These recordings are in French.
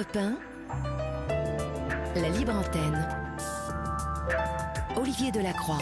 Europe 1, la libre antenne. Olivier Delacroix.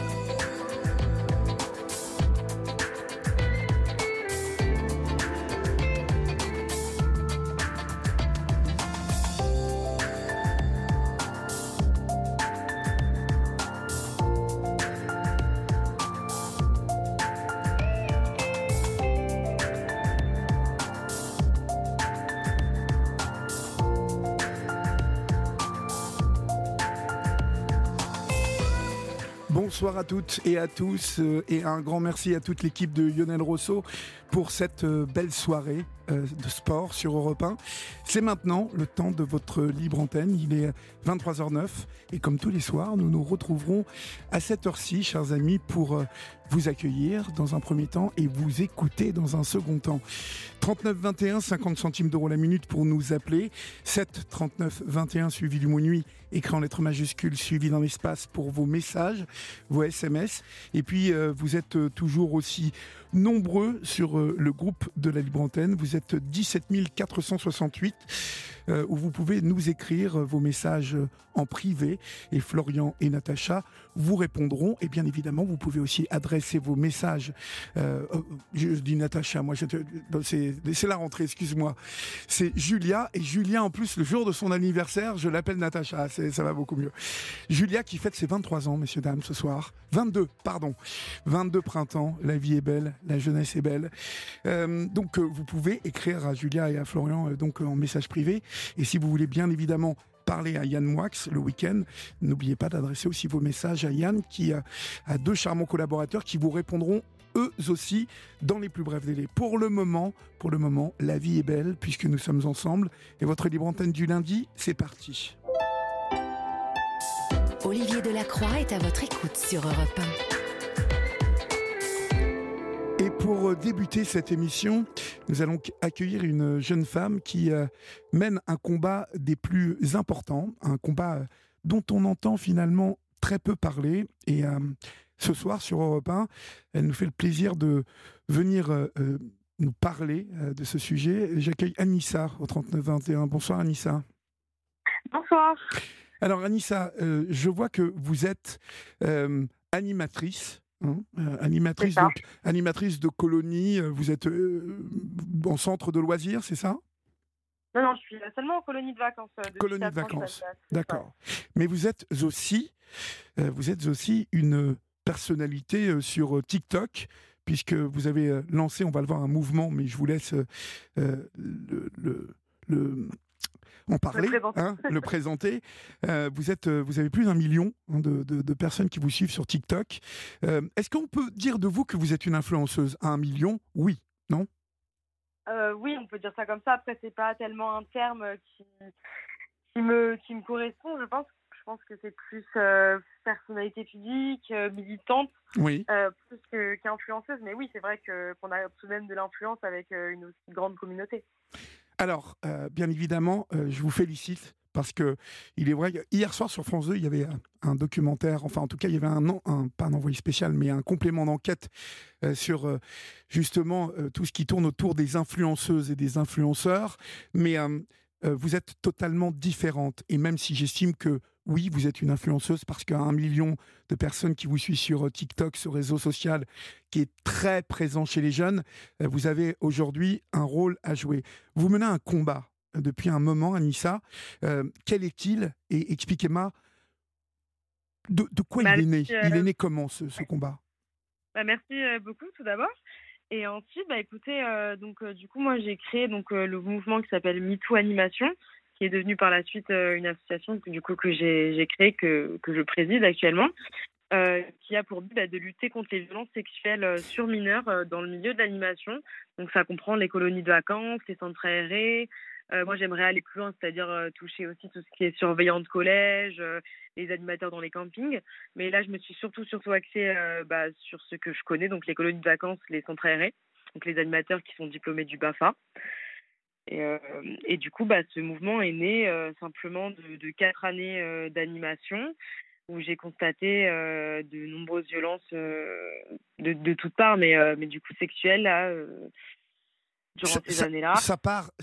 Bonsoir à toutes et à tous et un grand merci à toute l'équipe de Lionel Rousseau pour cette belle soirée de sport sur Europe 1. C'est maintenant le temps de votre libre antenne, il est 23h09 et comme tous les soirs, nous nous retrouverons à cette heure-ci, chers amis, pour vous accueillir dans un premier temps et vous écouter dans un second temps. 39 21, 50 centimes d'euros la minute pour nous appeler, 7 39 21 suivi du mot nuit, écrit en lettres majuscules suivi dans l'espace pour vos messages, vos SMS. Et puis vous êtes toujours aussi nombreux sur le groupe de la Libre Antenne. Vous êtes 17 468 où vous pouvez nous écrire vos messages en privé et Florian et Natacha vous répondront. Et bien évidemment, vous pouvez aussi adresser vos messages. Je dis Natacha, moi c'est la rentrée, excuse-moi. C'est Julia, et Julia en plus le jour de son anniversaire, je l'appelle Natacha, ça va beaucoup mieux. Julia qui fête ses 23 ans, messieurs, dames, ce soir. 22 printemps, la vie est belle, la jeunesse est belle. Donc vous pouvez écrire à Julia et à Florian donc en message privé. Et si vous voulez bien évidemment parler à Yann Moix le week-end, n'oubliez pas d'adresser aussi vos messages à Yann qui a deux charmants collaborateurs qui vous répondront eux aussi dans les plus brefs délais. Pour le moment, la vie est belle puisque nous sommes ensemble et votre libre antenne du lundi, c'est parti. Olivier Delacroix est à votre écoute sur Europe 1. Et pour débuter cette émission, nous allons accueillir une jeune femme qui mène un combat des plus importants, un combat dont on entend finalement très peu parler. Et ce soir sur Europe 1, elle nous fait le plaisir de venir nous parler de ce sujet. J'accueille Anissa au 3921. Bonsoir Anissa. Bonsoir. Alors Anissa, je vois que vous êtes animatrice. Animatrice de colonie, vous êtes en centre de loisirs, c'est ça ? Non, je suis seulement en colonie de vacances. Colonie de vacances, d'accord. Mais vous êtes aussi une personnalité sur TikTok, puisque vous avez lancé, on va le voir, un mouvement, mais je vous laisse en parler, le présenter. Vous avez plus d'1 million de personnes qui vous suivent sur TikTok. Est-ce qu'on peut dire de vous que vous êtes une influenceuse à 1 million ? Oui, non ? Oui, on peut dire ça comme ça. Après, c'est pas tellement un terme qui me correspond. Je pense que c'est plus personnalité publique, militante, oui. Plus qu'influenceuse. Mais oui, c'est vrai qu'on a tout de même de l'influence avec une aussi grande communauté. Alors, bien évidemment, je vous félicite parce que il est vrai, hier soir sur France 2, il y avait un documentaire, enfin en tout cas, il y avait pas un envoyé spécial, mais un complément d'enquête sur justement tout ce qui tourne autour des influenceuses et des influenceurs. Mais vous êtes totalement différente. Et même si j'estime que oui, vous êtes une influenceuse parce qu'il y a 1 million de personnes qui vous suivent sur TikTok, ce réseau social qui est très présent chez les jeunes, vous avez aujourd'hui un rôle à jouer. Vous menez un combat depuis un moment, Anissa. Quel est-il ? Et expliquez-moi de quoi il est né. Il est né comment ce combat ? Merci beaucoup tout d'abord. Et ensuite, écoutez, du coup, moi j'ai créé le mouvement qui s'appelle MeToo Animation, qui est devenu par la suite une association que j'ai créée, que je préside actuellement, qui a pour but de lutter contre les violences sexuelles sur mineurs dans le milieu de l'animation. Donc ça comprend les colonies de vacances, les centres aérés. Moi j'aimerais aller plus loin, c'est-à-dire toucher aussi tout ce qui est surveillant de collège, les animateurs dans les campings. Mais là je me suis surtout axée sur ce que je connais, donc les colonies de vacances, les centres aérés, donc les animateurs qui sont diplômés du BAFA. Et du coup, ce mouvement est né simplement de 4 années d'animation où j'ai constaté de nombreuses violences de toutes parts, mais du coup sexuelles, là, durant ces années-là. Ça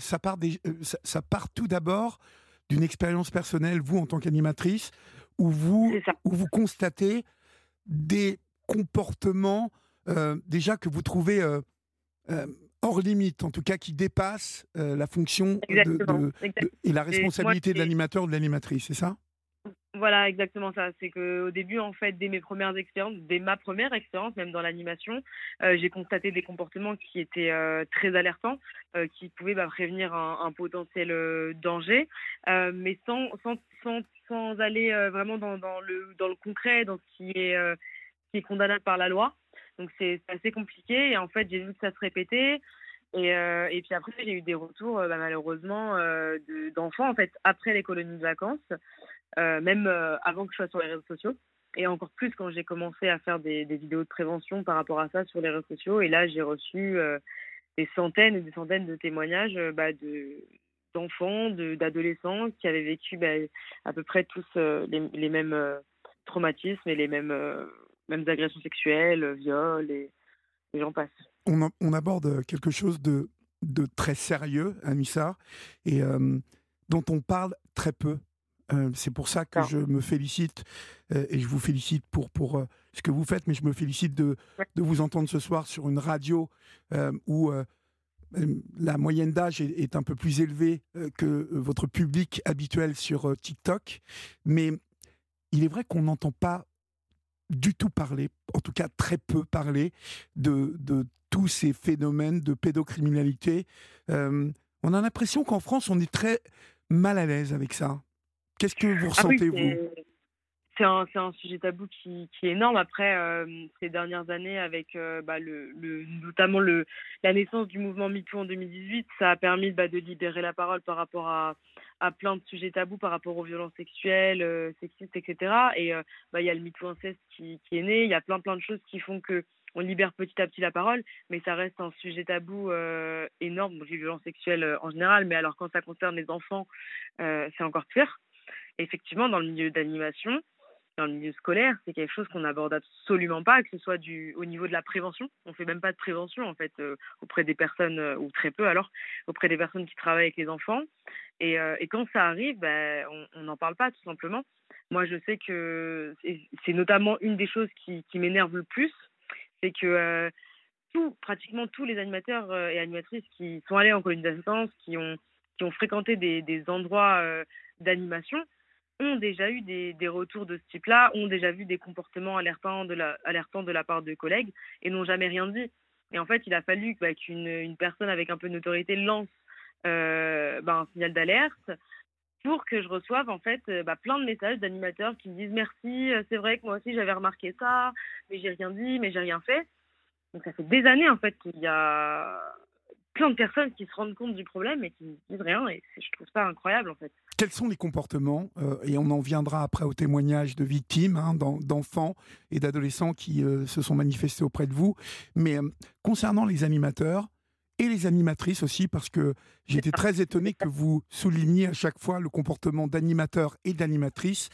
part tout d'abord d'une expérience personnelle, vous en tant qu'animatrice, où vous constatez des comportements déjà que vous trouvez hors limite, en tout cas qui dépassent la fonction Exactement. et la responsabilité de l'animateur ou de l'animatrice, c'est ça ? Voilà, exactement ça. C'est qu'au début, en fait, dès ma première expérience, même dans l'animation, j'ai constaté des comportements qui étaient très alertants, qui pouvaient prévenir un potentiel danger, mais sans aller vraiment dans le concret, dans ce qui est condamnable par la loi. Donc c'est assez compliqué et en fait, j'ai vu que ça se répétait. Et puis après, j'ai eu des retours, malheureusement, d'enfants, en fait, après les colonies de vacances, même avant que je sois sur les réseaux sociaux. Et encore plus quand j'ai commencé à faire des vidéos de prévention par rapport à ça sur les réseaux sociaux. Et là, j'ai reçu des centaines et des centaines de témoignages d'enfants, d'adolescents qui avaient vécu à peu près tous les mêmes traumatismes et les mêmes agressions sexuelles, viols, et j'en passe. On aborde quelque chose de très sérieux, Anissa, et dont on parle très peu. C'est pour ça que je me félicite, et je vous félicite pour ce que vous faites, mais je me félicite de vous entendre ce soir sur une radio où la moyenne d'âge est un peu plus élevée que votre public habituel sur TikTok. Mais il est vrai qu'on n'entend pas du tout parler, en tout cas très peu parler, de tous ces phénomènes de pédocriminalité. On a l'impression qu'en France, on est très mal à l'aise avec ça. Qu'est-ce que vous ressentez, vous ? C'est un sujet tabou qui est énorme. Après, ces dernières années, avec notamment la naissance du mouvement MeToo en 2018, ça a permis de libérer la parole par rapport à plein de sujets tabous, par rapport aux violences sexuelles, sexistes, etc. Et il y a le MeToo inceste qui est né. Il y a plein de choses qui font qu'on libère petit à petit la parole, mais ça reste un sujet tabou énorme, les violences sexuelles en général. Mais alors, quand ça concerne les enfants, c'est encore pire. Et effectivement, dans le milieu d'animation, dans le milieu scolaire, c'est quelque chose qu'on n'aborde absolument pas, que ce soit au niveau de la prévention. On ne fait même pas de prévention, en fait, auprès des personnes, ou très peu alors, auprès des personnes qui travaillent avec les enfants. Et quand ça arrive, on n'en parle pas, tout simplement. Moi, je sais que c'est notamment une des choses qui m'énerve le plus, c'est que pratiquement tous les animateurs et animatrices qui sont allés en colonie de vacances, qui ont fréquenté des endroits d'animation, ont déjà eu des retours de ce type-là, ont déjà vu des comportements alertants de la part de collègues et n'ont jamais rien dit. Et en fait, il a fallu qu'une personne avec un peu de notoriété lance un signal d'alerte pour que je reçoive en fait plein de messages d'animateurs qui me disent « Merci, c'est vrai que moi aussi j'avais remarqué ça, mais j'ai rien dit, mais j'ai rien fait ». Donc ça fait des années en fait qu'il y a plein de personnes qui se rendent compte du problème et qui ne disent rien, et je trouve ça incroyable en fait. Quels sont les comportements, et on en viendra après au témoignage de victimes, d'enfants et d'adolescents qui se sont manifestés auprès de vous, mais concernant les animateurs et les animatrices aussi, parce que j'étais très étonné que vous souligniez à chaque fois le comportement d'animateurs et d'animatrices,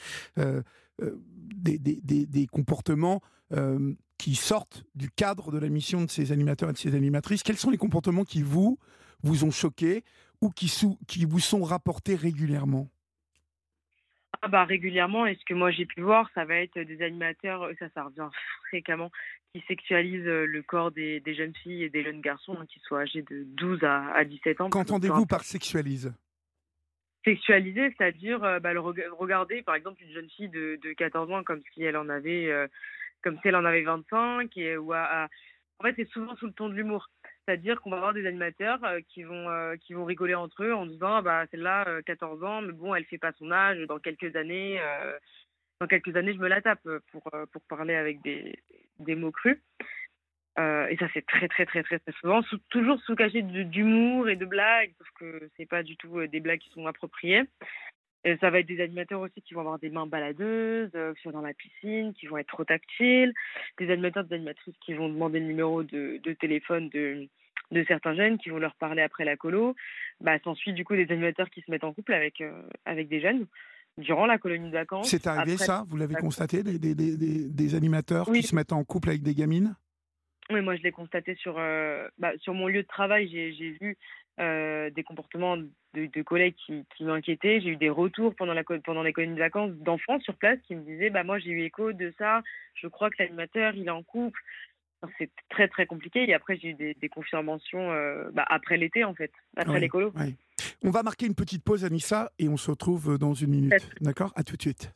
des comportements qui sortent du cadre de la mission de ces animateurs et de ces animatrices. Quels sont les comportements qui vous ont choqué ou qui vous sont rapportés régulièrement ? Régulièrement, et ce que moi j'ai pu voir, ça va être des animateurs, ça revient fréquemment, qui sexualisent le corps des jeunes filles et des jeunes garçons, qui soient âgés de 12 à 17 ans. Qu'entendez-vous par sexualise ? Sexualiser, c'est-à-dire regarder par exemple une jeune fille de 14 ans comme si elle en avait 25, en fait c'est souvent sous le ton de l'humour. C'est-à-dire qu'on va avoir des animateurs qui vont rigoler entre eux en disant celle-là 14 ans, mais bon, elle fait pas son âge, dans quelques années je me la tape, pour parler avec des mots crus. Et ça c'est très très très très, très souvent, toujours sous cachet d'humour et de blagues, sauf que c'est pas du tout des blagues qui sont appropriées. Et ça va être des animateurs aussi qui vont avoir des mains baladeuses, qui sont dans la piscine, qui vont être trop tactiles, des animateurs, des animatrices qui vont demander le numéro de téléphone de certains jeunes, qui vont leur parler après la colo. S'ensuit du coup des animateurs qui se mettent en couple avec des jeunes durant la colonie de vacances. C'est arrivé ça ? Vous l'avez constaté, des animateurs qui se mettent en couple avec des gamines ? Oui, moi je l'ai constaté sur mon lieu de travail. J'ai vu des comportements de collègues qui m'inquiétaient. J'ai eu des retours pendant les colonies de vacances d'enfants sur place qui me disaient bah moi j'ai eu écho de ça. Je crois que l'animateur il est en couple. Enfin, c'est très très compliqué. Et après j'ai eu des confirmations après l'été en fait, après Oui, l'écolo. oui. On va marquer une petite pause, Anissa, et on se retrouve dans une minute. D'accord? À tout de suite.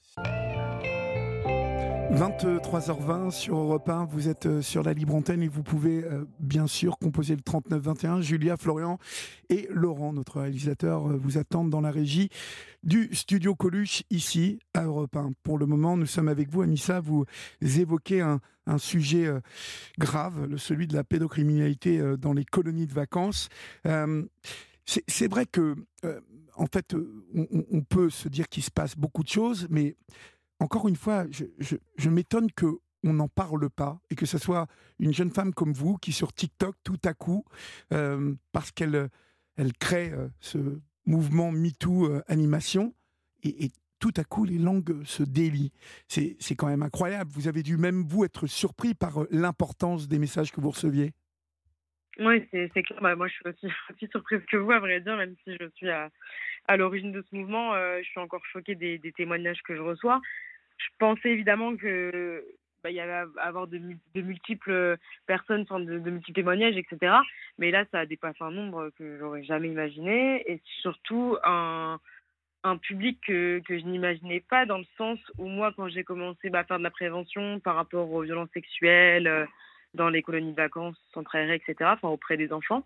23h20 sur Europe 1, vous êtes sur la libre antenne et vous pouvez bien sûr composer le 3921. Julia, Florian et Laurent, notre réalisateur, vous attendent dans la régie du studio Coluche ici à Europe 1. Pour le moment, nous sommes avec vous, Anissa, vous évoquez un sujet grave, celui de la pédocriminalité dans les colonies de vacances. C'est vrai que, en fait, on peut se dire qu'il se passe beaucoup de choses, mais encore une fois, je m'étonne qu'on n'en parle pas et que ce soit une jeune femme comme vous qui, sur TikTok, tout à coup, parce qu'elle crée ce mouvement MeToo animation, et tout à coup, les langues se délient. C'est quand même incroyable. Vous avez dû même, vous, être surpris par l'importance des messages que vous receviez. Oui, c'est clair. Bah, moi je suis aussi surprise que vous, à vrai dire, même si je suis à l'origine de ce mouvement. Je suis encore choquée des témoignages que je reçois. Je pensais évidemment que il y allait avoir de multiples personnes, enfin, de multiples témoignages, etc. Mais là, ça a dépassé un nombre que j'aurais jamais imaginé, et surtout un public que je n'imaginais pas, dans le sens où moi, quand j'ai commencé à faire de la prévention par rapport aux violences sexuelles dans les colonies de vacances, centres aérés, etc., enfin auprès des enfants,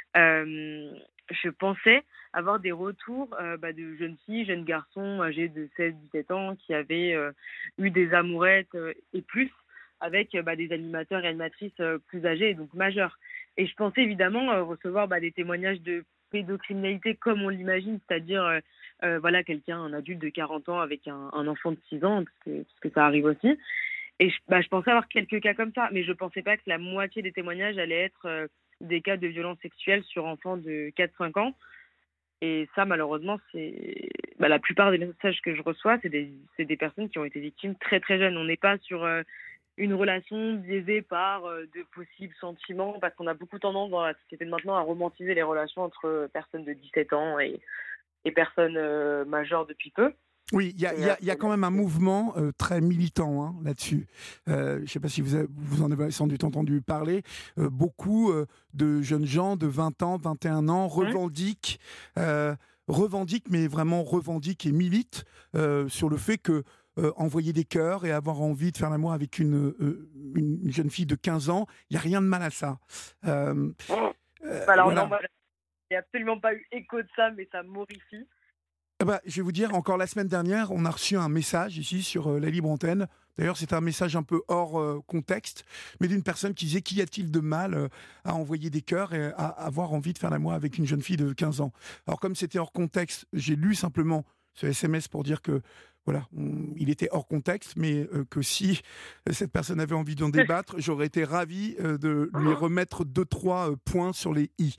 je pensais avoir des retours de jeunes filles, jeunes garçons âgés de 16-17 ans qui avaient eu des amourettes et plus avec des animateurs et animatrices plus âgés, donc majeurs. Et je pensais évidemment recevoir des témoignages de pédocriminalité comme on l'imagine, c'est-à-dire quelqu'un, un adulte de 40 ans avec un enfant de 6 ans, parce que ça arrive aussi. Et je pensais avoir quelques cas comme ça, mais je ne pensais pas que la moitié des témoignages allaient être des cas de violences sexuelles sur enfants de 4-5 ans. Et ça, malheureusement, c'est la plupart des messages que je reçois, c'est des personnes qui ont été victimes très très jeunes. On n'est pas sur une relation biaisée par de possibles sentiments, parce qu'on a beaucoup tendance dans la société de maintenant à romantiser les relations entre personnes de 17 ans et personnes majeures depuis peu. Oui, il y a quand même un mouvement très militant là-dessus. Je ne sais pas si vous en avez sans doute entendu parler. Beaucoup de jeunes gens de 20 ans, 21 ans revendiquent, mais vraiment revendiquent et militent sur le fait que envoyer des cœurs et avoir envie de faire l'amour avec une jeune fille de 15 ans, il n'y a rien de mal à ça. Alors voilà. Non, il n'y a absolument pas eu écho de ça, mais ça m'horrifie. Je vais vous dire, encore la semaine dernière, on a reçu un message ici sur la libre antenne. D'ailleurs, c'était un message un peu hors contexte, mais d'une personne qui disait qu'y a-t-il de mal à envoyer des cœurs et à avoir envie de faire l'amour avec une jeune fille de 15 ans. Alors, comme c'était hors contexte, j'ai lu simplement ce SMS pour dire que voilà, il était hors contexte, mais que si cette personne avait envie d'en débattre, j'aurais été ravi de lui remettre 2-3 points sur les i.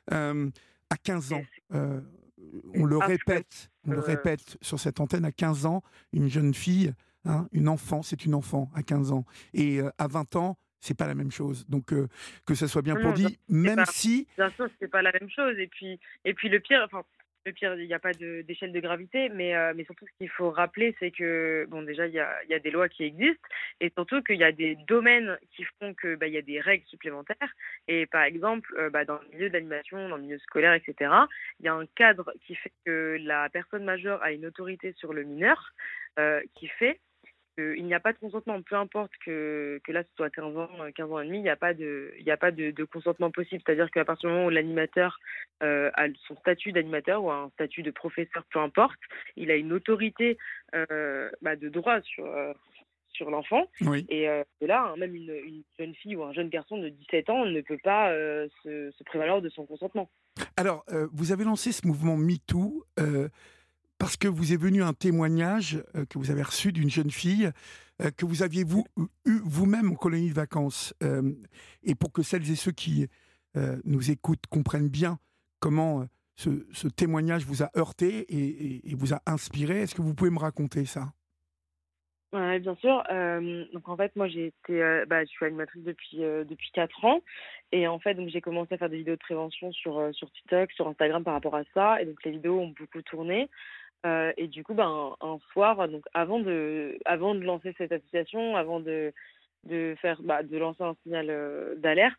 À 15 ans. On le répète sur cette antenne, à 15 ans, une jeune fille, une enfant, c'est une enfant à 15 ans. Et à 20 ans, c'est pas la même chose. Donc, que ça soit bien pour dit, même si... Bien sûr, c'est pas la même chose. Et puis le pire, il n'y a pas d'échelle de gravité, mais surtout, ce qu'il faut rappeler, c'est que, bon, déjà, il y a des lois qui existent, et surtout qu'il y a des domaines qui font que il y a des règles supplémentaires. Et par exemple, dans le milieu de l'animation, dans le milieu scolaire, etc., il y a un cadre qui fait que la personne majeure a une autorité sur le mineur, qui fait qu'il n'y a pas de consentement, peu importe que là ce soit 15 ans et demi, il n'y a pas de consentement possible. C'est-à-dire qu'à partir du moment où l'animateur a son statut d'animateur ou un statut de professeur, peu importe, il a une autorité de droit sur l'enfant. Oui. Et là, même une jeune fille ou un jeune garçon de 17 ans ne peut pas se prévaloir de son consentement. Alors, vous avez lancé ce mouvement MeToo parce que vous est venu un témoignage que vous avez reçu d'une jeune fille que vous aviez eu vous-même en colonie de vacances. Et pour que celles et ceux qui nous écoutent comprennent bien comment ce témoignage vous a heurté et vous a inspiré, est-ce que vous pouvez me raconter ça ? Ouais, bien sûr. Donc en fait, moi, je suis animatrice depuis 4 ans et en fait, donc j'ai commencé à faire des vidéos de prévention sur TikTok, sur Instagram par rapport à ça et donc les vidéos ont beaucoup tourné, et du coup, ben, un soir, donc avant de lancer cette association, avant de lancer un signal, d'alerte,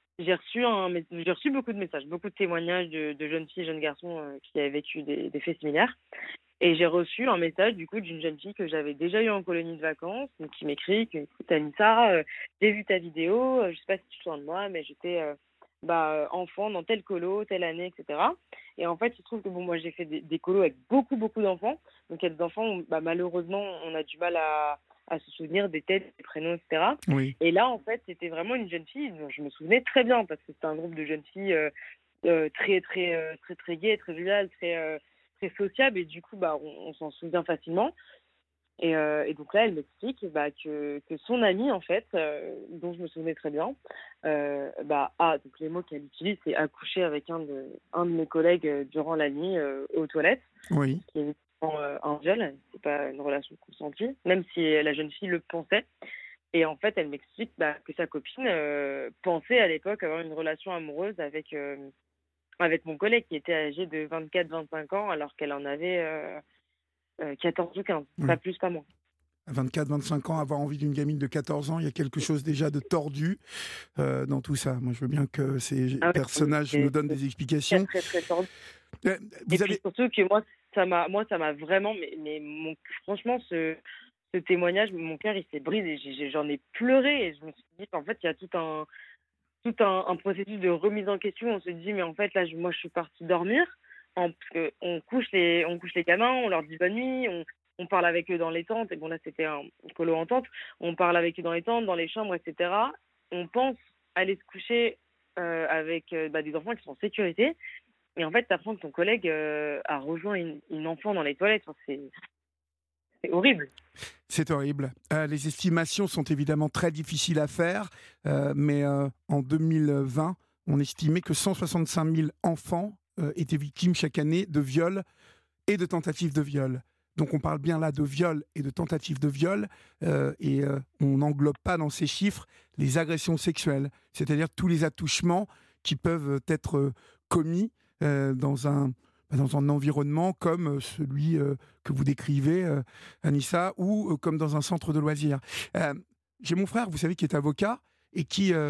j'ai reçu beaucoup de messages, beaucoup de témoignages de jeunes filles, jeunes garçons, qui avaient vécu des faits similaires. Et j'ai reçu un message du coup d'une jeune fille que j'avais déjà eue en colonie de vacances, donc qui m'écrit que: «Écoute Anissa, j'ai vu ta vidéo, je sais pas si tu te souviens de moi, mais j'étais, enfant dans telle colo, telle année» et cetera. Et en fait, il se trouve que bon, moi j'ai fait des colos avec beaucoup, beaucoup d'enfants. Donc il y a des enfants où, malheureusement, on a du mal à se souvenir des têtes, des prénoms et cetera. Oui. Et là, en fait, c'était vraiment une jeune fille dont je me souvenais très bien parce que c'était un groupe de jeunes filles, très, très, très, très gaies, très joviales, très sociable et du coup, on s'en souvient facilement. Et donc là, elle m'explique que son amie, en fait, dont je me souvenais très bien, donc les mots qu'elle utilise, c'est accoucher avec un de mes collègues durant la nuit aux toilettes, Oui. qui est évidemment un viol, c'est pas une relation consentie, même si la jeune fille le pensait. Et en fait, elle m'explique que sa copine pensait à l'époque avoir une relation amoureuse avec mon collègue qui était âgé de 24-25 ans alors qu'elle en avait 14 ou 15, Oui. pas plus, pas moins. À 24-25 ans, avoir envie d'une gamine de 14 ans, il y a quelque chose déjà de tordu dans tout ça. Moi, je veux bien que ces Ah ouais, personnages nous donnent des très, explications. très, très tordu. Euh, Et Vous puis avez... surtout que ça m'a vraiment, franchement, ce témoignage, mon cœur, il s'est brisé. J'en ai pleuré et je me suis dit, en fait, il y a tout un processus de remise en question. On se dit, mais en fait, là, moi, je suis partie dormir. Parce qu'on couche les gamins, on leur dit bonne nuit, on parle avec eux dans les tentes. Et bon, là, c'était un colo en tente. On parle avec eux dans les tentes, dans les chambres, etc. On pense aller se coucher avec des enfants qui sont en sécurité. Et en fait, tu apprends que ton collègue a rejoint une enfant dans les toilettes. Enfin, c'est horrible. C'est horrible. Les estimations sont évidemment très difficiles à faire, mais en 2020, on estimait que 165 000 enfants étaient victimes chaque année de viols et de tentatives de viol. Donc on parle bien là de viol et de tentatives de viol, et on n'englobe pas dans ces chiffres les agressions sexuelles, c'est-à-dire tous les attouchements qui peuvent être commis dans un environnement comme celui que vous décrivez, Anissa, ou comme dans un centre de loisirs. J'ai mon frère, vous savez, qui est avocat et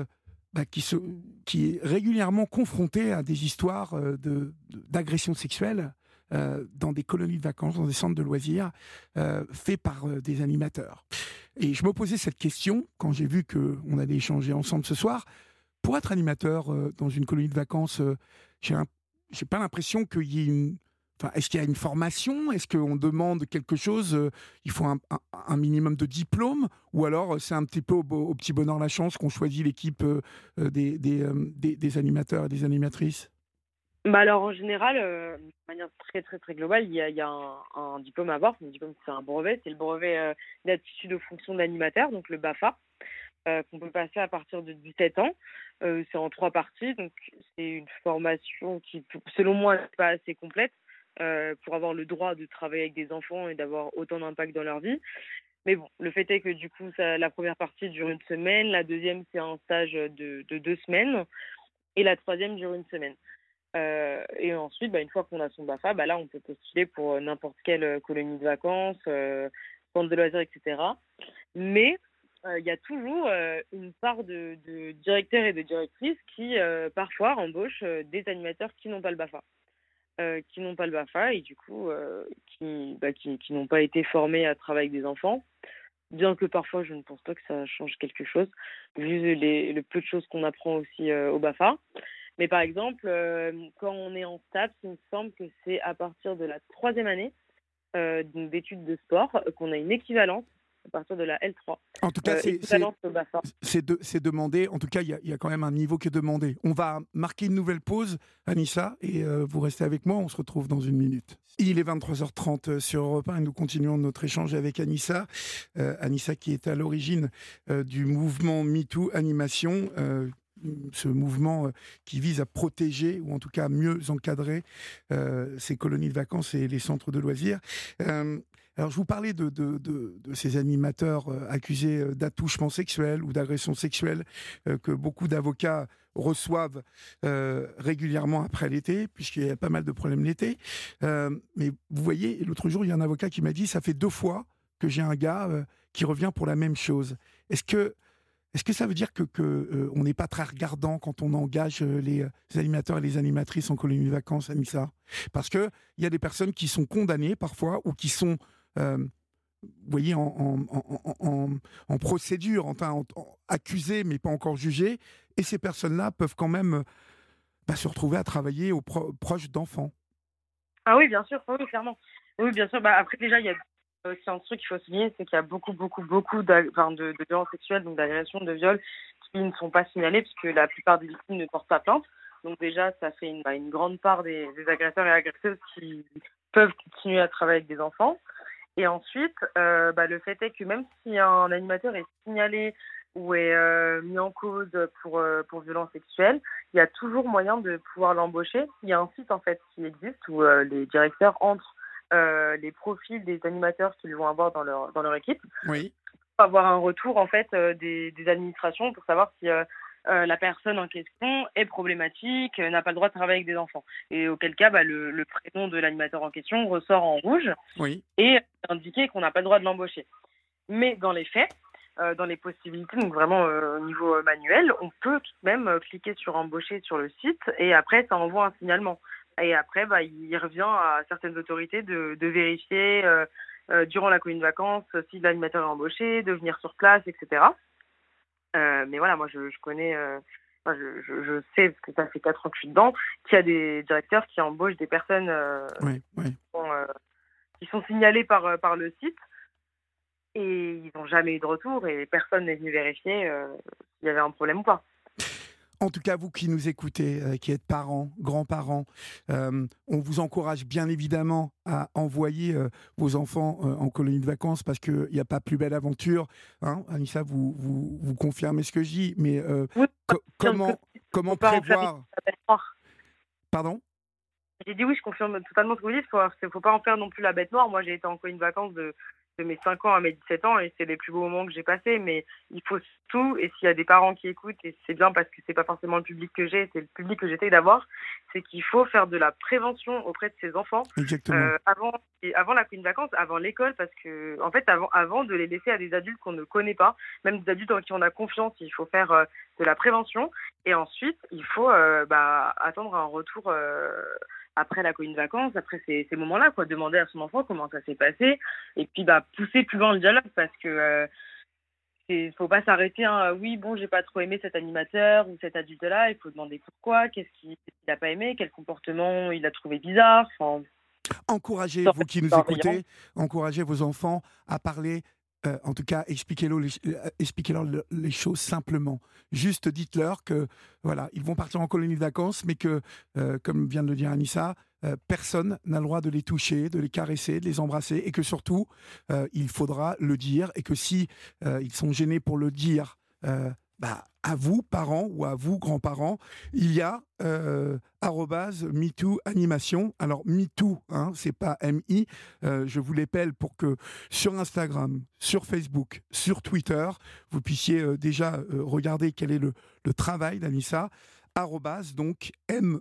qui est régulièrement confronté à des histoires d'agressions sexuelles dans des colonies de vacances, dans des centres de loisirs, faits par des animateurs. Et je me posais cette question quand j'ai vu qu'on allait échanger ensemble ce soir. Pour être animateur dans une colonie de vacances, j'ai pas l'impression qu'il y ait une... Enfin, est-ce qu'il y a une formation? Est-ce qu'on demande quelque chose? Il faut un minimum de diplôme? Ou alors c'est un petit peu au petit bonheur la chance qu'on choisit l'équipe des animateurs et des animatrices? Alors en général, de manière très, très, très globale, il y a un diplôme à avoir. Mon diplôme, c'est un brevet, c'est le brevet d'aptitude aux fonctions d'animateur, donc le BAFA, qu'on peut passer à partir de 17 ans. C'est en 3 parties, donc c'est une formation qui, selon moi, n'est pas assez complète pour avoir le droit de travailler avec des enfants et d'avoir autant d'impact dans leur vie. Mais bon, le fait est que du coup, la première partie dure une semaine, la deuxième, c'est un stage de 2 semaines et la troisième dure une semaine. Et ensuite, une fois qu'on a son BAFA, là, on peut postuler pour n'importe quelle colonie de vacances, centre de loisirs, etc. Mais il y a toujours une part de directeurs et de directrices qui, parfois, embauchent des animateurs qui n'ont pas le BAFA. Qui n'ont pas le BAFA et du coup, qui n'ont pas été formés à travailler avec des enfants. Bien que parfois, je ne pense pas que ça change quelque chose, vu le peu de choses qu'on apprend aussi au BAFA. Mais par exemple, quand on est en STAPS, il me semble que c'est à partir de la 3e année d'études de sport qu'on a une équivalence à partir de la L3. En tout cas, Équivalence au BAFA. c'est demandé. En tout cas, il y a quand même un niveau qui est demandé. On va marquer une nouvelle pause, Anissa, et vous restez avec moi. On se retrouve dans une minute. Il est 23h30 sur Europe 1 et nous continuons notre échange avec Anissa. Anissa qui est à l'origine du mouvement MeToo Animation. Ce mouvement qui vise à protéger ou en tout cas à mieux encadrer ces colonies de vacances et les centres de loisirs. Alors, je vous parlais de ces animateurs accusés d'attouchement sexuel ou d'agression sexuelle que beaucoup d'avocats reçoivent régulièrement après l'été, puisqu'il y a pas mal de problèmes l'été. Mais vous voyez, l'autre jour, il y a un avocat qui m'a dit, ça fait 2 fois que j'ai un gars qui revient pour la même chose. Est-ce que ça veut dire que on n'est pas très regardant quand on engage les animateurs et les animatrices en colonie de vacances, Anissa? Parce qu'il y a des personnes qui sont condamnées parfois ou qui sont, vous voyez, en procédure, accusées mais pas encore jugées. Et ces personnes-là peuvent quand même se retrouver à travailler proches d'enfants. Ah oui, bien sûr, oui, clairement. Oui, bien sûr. Après, déjà, il y a aussi un truc qu'il faut souligner, c'est qu'il y a beaucoup de violences sexuelles, donc d'agressions, de viols, qui ne sont pas signalés, puisque la plupart des victimes ne portent pas plainte. Donc déjà, ça fait une grande part des agresseurs et agresseuses qui peuvent continuer à travailler avec des enfants. Et ensuite, le fait est que même si un animateur est signalé ou est mis en cause pour violence sexuelle, il y a toujours moyen de pouvoir l'embaucher. Il y a un site en fait qui existe où les directeurs entrent les profils des animateurs qu'ils vont avoir dans leur équipe. Oui. Pour avoir un retour en fait des administrations pour savoir si la personne en question est problématique, n'a pas le droit de travailler avec des enfants. Et auquel cas, le prénom de l'animateur en question ressort en rouge et indiqué qu'on n'a pas le droit de l'embaucher. Mais dans les faits, dans les possibilités, donc vraiment au niveau manuel, on peut tout de même cliquer sur embaucher sur le site et après, ça envoie un signalement. Et après, il revient à certaines autorités de vérifier durant la colonie de vacances si l'animateur est embauché, de venir sur place, etc. Mais voilà, moi je connais, je sais, parce que ça fait 4 ans que je suis dedans, qu'il y a des directeurs qui embauchent des personnes qui sont signalées par le site et ils n'ont jamais eu de retour et personne n'est venu vérifier s'il y avait un problème ou pas. En tout cas, vous qui nous écoutez, qui êtes parents, grands-parents, on vous encourage bien évidemment à envoyer vos enfants en colonie de vacances parce qu'il n'y a pas plus belle aventure. Hein, Anissa, vous confirmez ce que je dis, mais comment prévoir... Pardon ? J'ai dit oui, je confirme totalement ce que vous dites. Il ne faut pas en faire non plus la bête noire. Moi, j'ai été en colonie de vacances de mes 5 ans à mes 17 ans et c'est les plus beaux moments que j'ai passés. Mais il faut tout, et s'il y a des parents qui écoutent, et c'est bien parce que c'est pas forcément le public que j'ai, c'est le public que j'essaye d'avoir, c'est qu'il faut faire de la prévention auprès de ses enfants. Exactement. Avant la colonie de vacances, avant l'école, parce que en fait, avant de les laisser à des adultes qu'on ne connaît pas, même des adultes en qui on a confiance, il faut faire de la prévention. Et ensuite, il faut attendre un retour après la colonie de vacances, après ces moments-là, demander à son enfant comment ça s'est passé, et puis pousser plus loin le dialogue, parce que faut pas s'arrêter, oui, bon, j'ai pas trop aimé cet animateur ou cet adulte-là, il faut demander pourquoi, qu'est-ce qu'il a pas aimé, quel comportement il a trouvé bizarre. Encouragez, vous qui nous écoutez, encouragez vos enfants à parler. En tout cas, expliquez-leur les choses simplement. Juste dites-leur que voilà, ils vont partir en colonie de vacances, mais que, comme vient de le dire Anissa, personne n'a le droit de les toucher, de les caresser, de les embrasser, et que surtout, il faudra le dire, et que si ils sont gênés pour le dire, à vous, parents, ou à vous, grands-parents, il y a @MeTooAnimation. Alors, MeToo, c'est pas MI. Je vous l'appelle pour que sur Instagram, sur Facebook, sur Twitter, vous puissiez déjà regarder quel est le travail d'Anissa. Donc,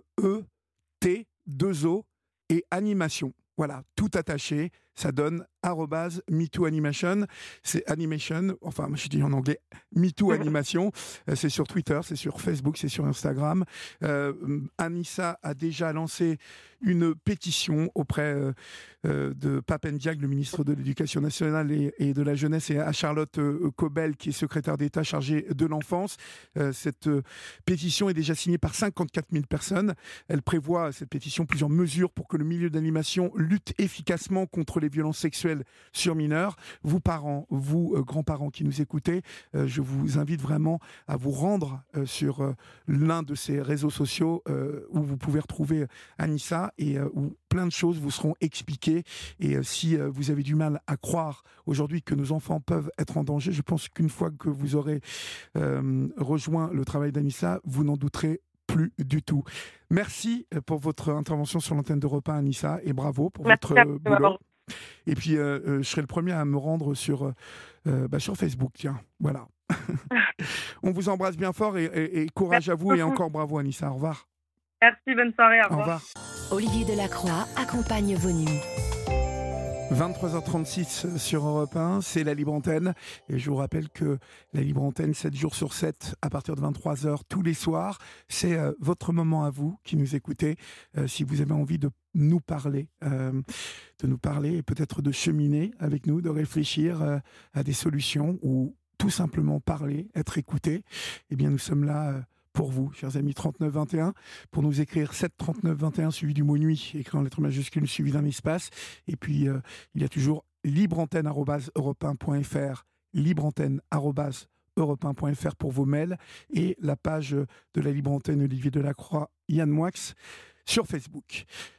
MET2O et animation. Voilà, tout attaché, ça donne @MeTooAnimation. C'est animation, enfin, je dis en anglais, MeTooAnimation. C'est sur Twitter, c'est sur Facebook, c'est sur Instagram. Anissa a déjà lancé une pétition auprès de Pape Ndiaye, le ministre de l'Éducation nationale et de la jeunesse, et à Charlotte Cobel, qui est secrétaire d'État chargée de l'enfance. Cette pétition est déjà signée par 54 000 personnes. Elle prévoit, cette pétition, plusieurs mesures pour que le milieu d'animation lutte efficacement contre les violences sexuelles sur mineurs. Vous, parents, vous, grands-parents qui nous écoutez, je vous invite vraiment à vous rendre sur l'un de ces réseaux sociaux où vous pouvez retrouver Anissa et où plein de choses vous seront expliquées. Et si vous avez du mal à croire aujourd'hui que nos enfants peuvent être en danger, je pense qu'une fois que vous aurez rejoint le travail d'Anissa, vous n'en douterez plus du tout. Merci pour votre intervention sur l'antenne d'Europe 1, Anissa, et bravo pour votre boulot. Et puis, je serai le premier à me rendre sur Facebook, tiens, voilà. On vous embrasse bien fort et courage Merci à vous et beaucoup. encore bravo Anissa, au revoir. Merci, bonne soirée, au Au revoir. revoir. Olivier Delacroix accompagne vos nuits. 23h36 sur Europe 1, c'est la Libre Antenne. Et je vous rappelle que la Libre Antenne, 7 jours sur 7, à partir de 23h tous les soirs, c'est votre moment à vous qui nous écoutez. Si vous avez envie de nous parler et peut-être de cheminer avec nous, de réfléchir à des solutions ou tout simplement parler, être écouté, eh bien nous sommes là pour vous, chers amis. 3921, pour nous écrire 73921 suivi du mot nuit, écrit en lettres majuscules suivi d'un espace. Et puis il y a toujours libreantenne@europe1.fr, libreantenne@europe1.fr pour vos mails, et la page de la Libre Antenne Olivier Delacroix, Yann Moix sur Facebook.